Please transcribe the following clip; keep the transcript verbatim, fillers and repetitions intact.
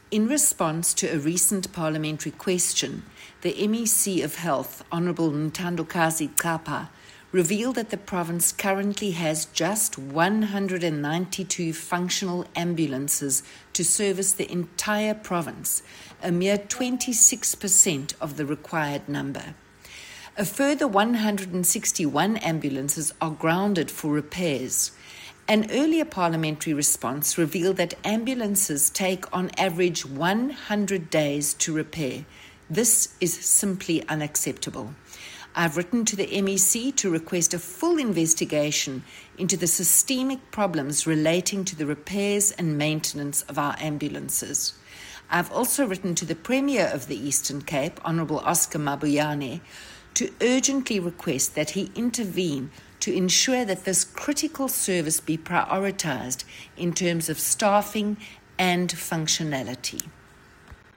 In response to a recent parliamentary question, the M E C of Health, Honourable Nthandokazi Xhapha, revealed that the province currently has just one hundred ninety-two functional ambulances to service the entire province, a mere twenty-six percent of the required number. A further one hundred sixty-one ambulances are grounded for repairs. An earlier parliamentary response revealed that ambulances take on average one hundred days to repair. This is simply unacceptable. I've written to the M E C to request a full investigation into the systemic problems relating to the repairs and maintenance of our ambulances. I've also written to the Premier of the Eastern Cape, Honourable Oscar Mabuyane, to urgently request that he intervene to ensure that this critical service be prioritised in terms of staffing and functionality.